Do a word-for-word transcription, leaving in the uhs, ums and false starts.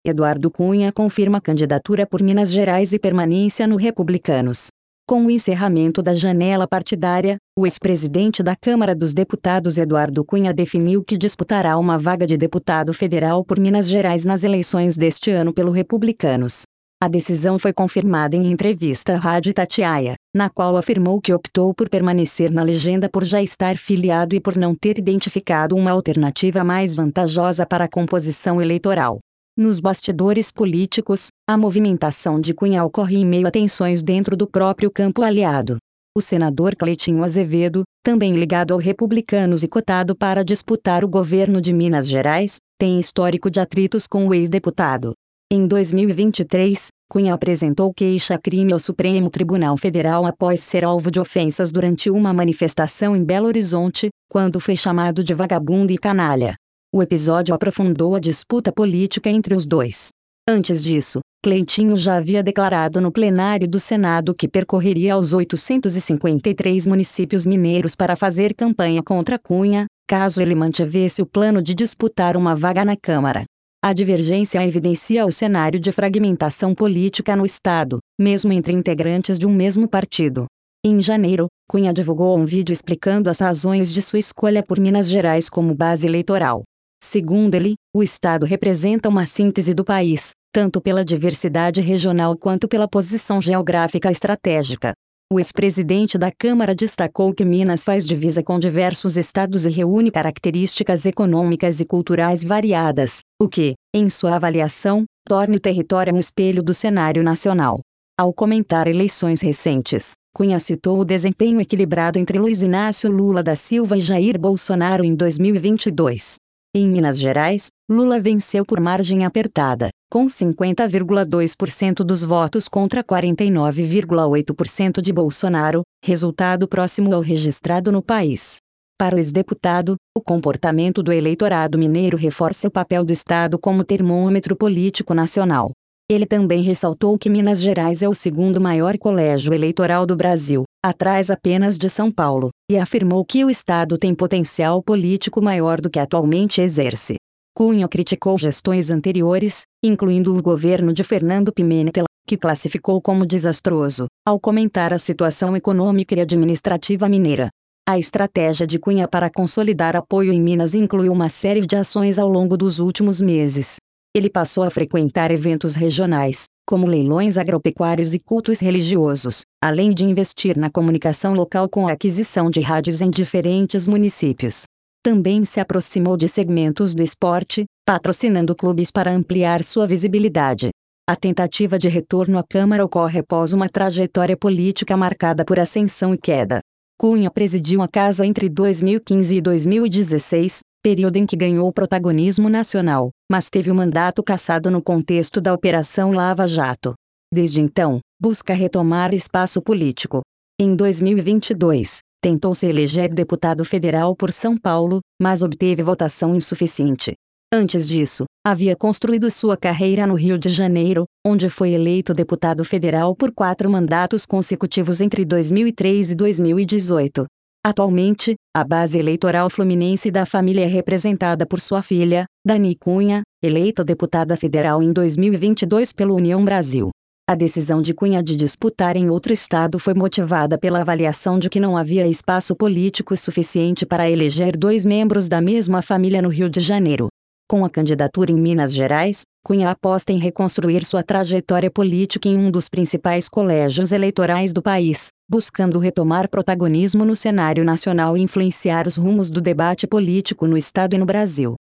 Eduardo Cunha confirma candidatura por Minas Gerais e permanência no Republicanos. Com o encerramento da janela partidária, o ex-presidente da Câmara dos Deputados Eduardo Cunha definiu que disputará uma vaga de deputado federal por Minas Gerais nas eleições deste ano pelo Republicanos. A decisão foi confirmada em entrevista à Rádio Itatiaia, na qual afirmou que optou por permanecer na legenda por já estar filiado e por não ter identificado uma alternativa mais vantajosa para a composição eleitoral. Nos bastidores políticos, a movimentação de Cunha ocorre em meio a tensões dentro do próprio campo aliado. O senador Cleitinho Azevedo, também ligado ao Republicanos e cotado para disputar o governo de Minas Gerais, tem histórico de atritos com o ex-deputado. Em dois mil e vinte e três, Cunha apresentou queixa-crime ao Supremo Tribunal Federal após ser alvo de ofensas durante uma manifestação em Belo Horizonte, quando foi chamado de vagabundo e canalha. O episódio aprofundou a disputa política entre os dois. Antes disso, Cleitinho já havia declarado no plenário do Senado que percorreria os oitocentos e cinquenta e três municípios mineiros para fazer campanha contra Cunha, caso ele mantivesse o plano de disputar uma vaga na Câmara. A divergência evidencia o cenário de fragmentação política no Estado, mesmo entre integrantes de um mesmo partido. Em janeiro, Cunha divulgou um vídeo explicando as razões de sua escolha por Minas Gerais como base eleitoral. Segundo ele, o Estado representa uma síntese do país, tanto pela diversidade regional quanto pela posição geográfica estratégica. O ex-presidente da Câmara destacou que Minas faz divisa com diversos estados e reúne características econômicas e culturais variadas, o que, em sua avaliação, torna o território um espelho do cenário nacional. Ao comentar eleições recentes, Cunha citou o desempenho equilibrado entre Luiz Inácio Lula da Silva e Jair Bolsonaro em dois mil e vinte e dois. Em Minas Gerais, Lula venceu por margem apertada, com cinquenta vírgula dois por cento dos votos contra quarenta e nove vírgula oito por cento de Bolsonaro, resultado próximo ao registrado no país. Para o ex-deputado, o comportamento do eleitorado mineiro reforça o papel do Estado como termômetro político nacional. Ele também ressaltou que Minas Gerais é o segundo maior colégio eleitoral do Brasil, atrás apenas de São Paulo, e afirmou que o Estado tem potencial político maior do que atualmente exerce. Cunha criticou gestões anteriores, incluindo o governo de Fernando Pimentel, que classificou como desastroso, ao comentar a situação econômica e administrativa mineira. A estratégia de Cunha para consolidar apoio em Minas incluiu uma série de ações ao longo dos últimos meses. Ele passou a frequentar eventos regionais, como leilões agropecuários e cultos religiosos, além de investir na comunicação local com a aquisição de rádios em diferentes municípios. Também se aproximou de segmentos do esporte, patrocinando clubes para ampliar sua visibilidade. A tentativa de retorno à Câmara ocorre após uma trajetória política marcada por ascensão e queda. Cunha presidiu a casa entre dois mil e quinze e dois mil e dezesseis, período em que ganhou protagonismo nacional, mas teve o mandato cassado no contexto da Operação Lava Jato. Desde então, busca retomar espaço político. Em dois mil e vinte e dois, tentou se eleger deputado federal por São Paulo, mas obteve votação insuficiente. Antes disso, havia construído sua carreira no Rio de Janeiro, onde foi eleito deputado federal por quatro mandatos consecutivos entre dois mil e três e dois mil e dezoito. Atualmente, a base eleitoral fluminense da família é representada por sua filha, Dani Cunha, eleita deputada federal em dois mil e vinte e dois pelo União Brasil. A decisão de Cunha de disputar em outro estado foi motivada pela avaliação de que não havia espaço político suficiente para eleger dois membros da mesma família no Rio de Janeiro. Com a candidatura em Minas Gerais, Cunha aposta em reconstruir sua trajetória política em um dos principais colégios eleitorais do país, buscando retomar protagonismo no cenário nacional e influenciar os rumos do debate político no estado e no Brasil.